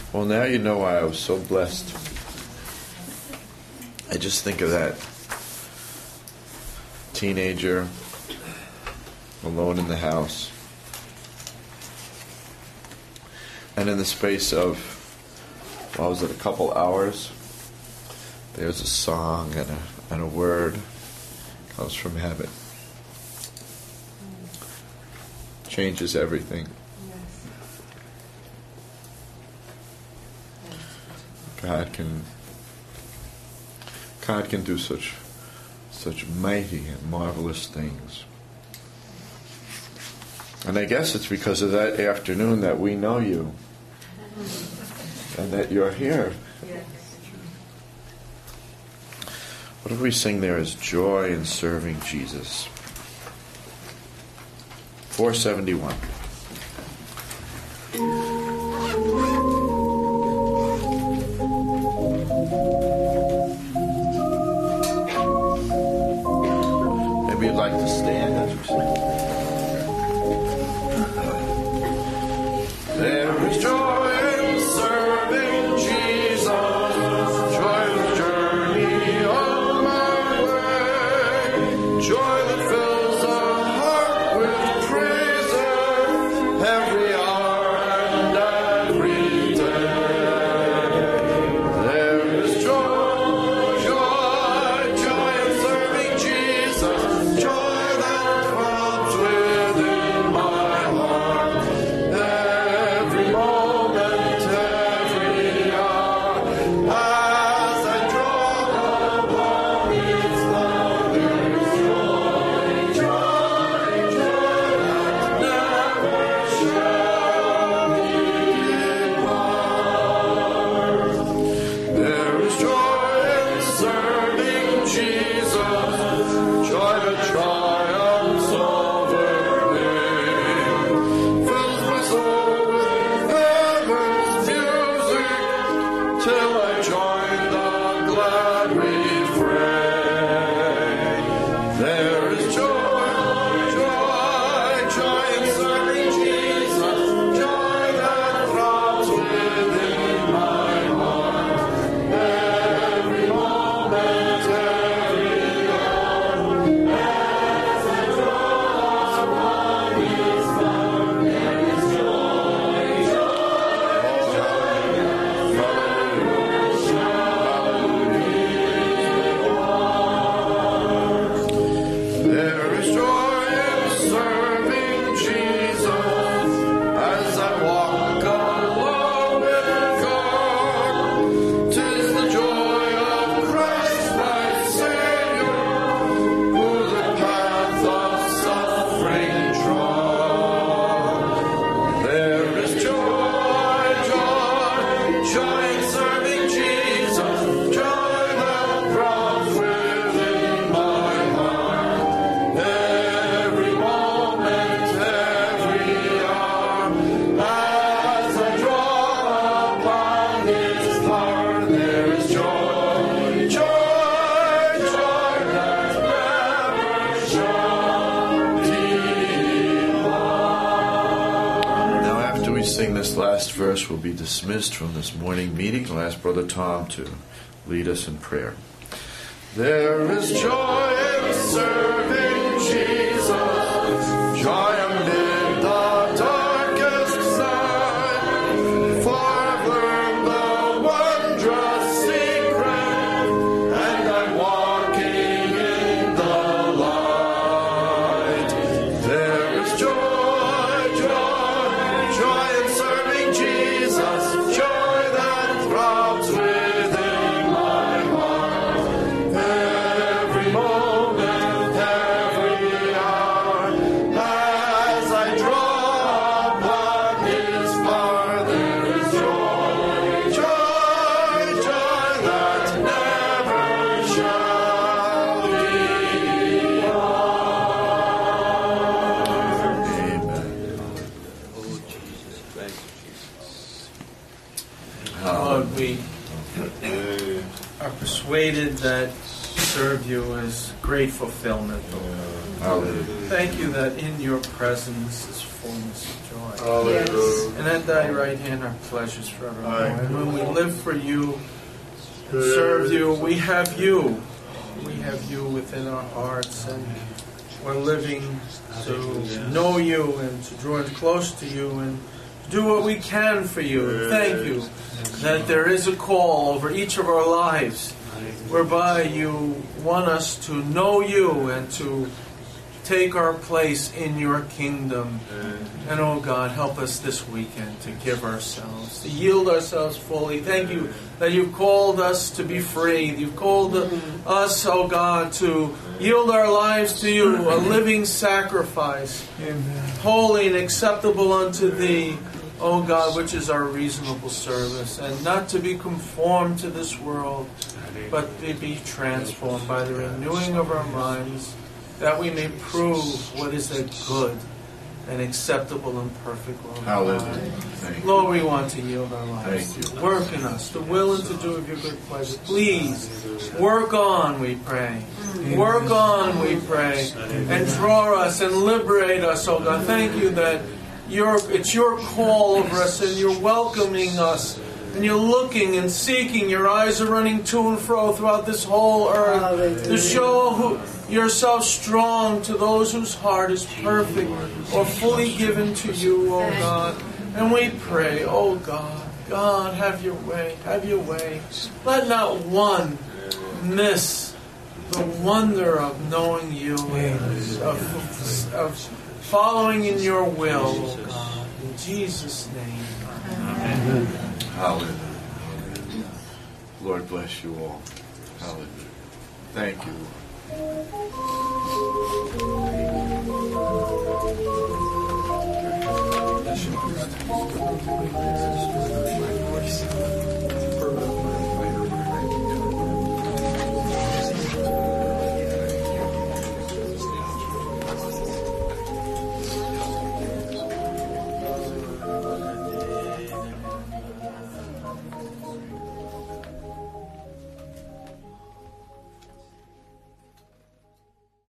Well, now you know why I was so blessed. I just think of that teenager alone in the house. And in the space of, what was it, a couple hours, there's a song and a word comes from heaven. Changes everything. God can do such mighty and marvelous things. And I guess it's because of that afternoon that we know you and that you're here. What do we sing there is joy in serving Jesus? 471. Maybe you'd like to stand as we sing. There is joy in serving Jesus, joy in the journey on my way, joy that fills the heart with praises every hour and every day. There is joy, joy, joy in serving Jesus, joy that throbs within my heart. Every moment, every hour, as I draw upon His love, there is joy, joy, joy that never shall be depart. There is joy in serving Jesus, joy that triumphs over pain, fills my soul with heaven's music, till I join the glad refrain. There is joy, joy, joy in serving Jesus, joy that throbs within my heart. Every moment, every hour, as I draw upon His love, there is joy, joy, joy that never shall be depart. There is joy in serving Jesus, as I walk alone with God. 'Tis the joy of Christ my Savior, who the path of suffering trod. There is joy, joy, joy in serving Jesus, joy that throbs within my heart. Every moment, every hour, as I draw upon His heart, there is joy, joy, joy that never shall depart. Now, after we sing this last verse, we'll be dismissed from this morning meeting. I'll ask Brother Tom to lead us in prayer. There is joy in serving Jesus, joy amid the darkest night, for I've learned the wondrous secret, and I'm walking in the light. There is joy, joy, joy in serving Jesus, joy that throbs within my heart. Every moment, every hour, as I draw upon His heart, there is joy, joy, joy that never shall depart. Amen. Lord, we are persuaded that serve you is great fulfillment, oh God. Hallelujah. Thank you that in your presence is fullness of joy. Hallelujah. And at thy right hand are pleasures forevermore. And when we live for you and serve you, we have you. We have you within our hearts, and we're living to know you and to draw close to you and do what we can for you. Thank you that there is a call over each of our lives whereby you want us to know you and to take our place in your kingdom. And oh God, help us this weekend to give ourselves, to yield ourselves fully. Thank you that you've called us to be free. You've called us, oh God, to yield our lives to you, a living sacrifice, holy and acceptable unto thee, oh God, which is our reasonable service. And not to be conformed to this world, but to be transformed by the renewing of our minds, that we may prove what is a good and acceptable and perfect will of God. Hallelujah. Lord, we want to yield our lives. Thank you. Work in us, the will and to do of your good pleasure. Please, work on, we pray. Work on, we pray. And draw us and liberate us, oh God. Thank you that it's your call over us and you're welcoming us. And you're looking and seeking. Your eyes are running to and fro throughout this whole earth to show yourself strong to those whose heart is perfect or fully given to you, oh God. And we pray, oh God, God, have your way, have your way. Let not one miss the wonder of knowing you, of following in your will, oh God. In Jesus' name, amen. Hallelujah. Lord bless you all. Hallelujah. Thank you, Lord.